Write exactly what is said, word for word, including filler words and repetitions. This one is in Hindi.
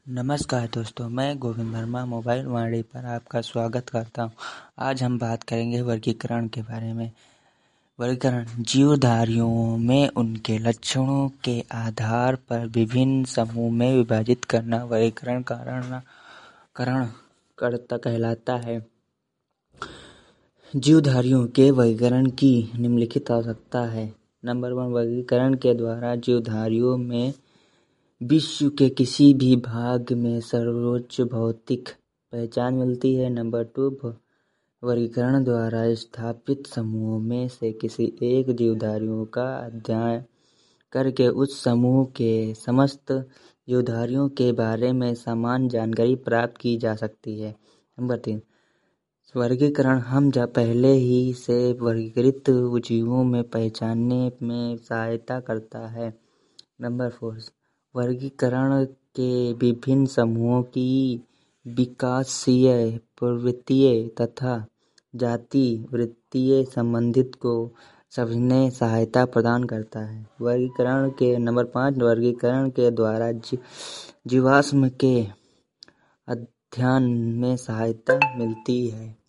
नमस्कार दोस्तों, मैं गोविंद वर्मा मोबाइल वाणी पर आपका स्वागत करता हूं। आज हम बात करेंगे वर्गीकरण के बारे में। वर्गीकरण जीवधारियों में उनके लक्षणों के आधार पर विभिन्न समूह में विभाजित करना वर्गीकरण कारण करण करता कहलाता है। जीवधारियों के वर्गीकरण की निम्नलिखित आवश्यकता है। नंबर वन, वर्गीकरण के द्वारा जीवधारियों में विश्व के किसी भी भाग में सर्वोच्च भौतिक पहचान मिलती है। नंबर टू, वर्गीकरण द्वारा स्थापित समूहों में से किसी एक जीवधारियों का अध्ययन करके उस समूह के समस्त जीवधारियों के बारे में समान जानकारी प्राप्त की जा सकती है। नंबर तीन, वर्गीकरण हम जब पहले ही से वर्गीकृत जीवों में पहचानने में सहायता करता है। नंबर फोर, वर्गीकरण के विभिन्न समूहों की विकासीय प्रवृत्तियाँ तथा जाति वृत्तीय संबंधित को समझने सहायता प्रदान करता है। वर्गीकरण के नंबर पाँच, वर्गीकरण के द्वारा जीवाश्म के अध्ययन में सहायता मिलती है।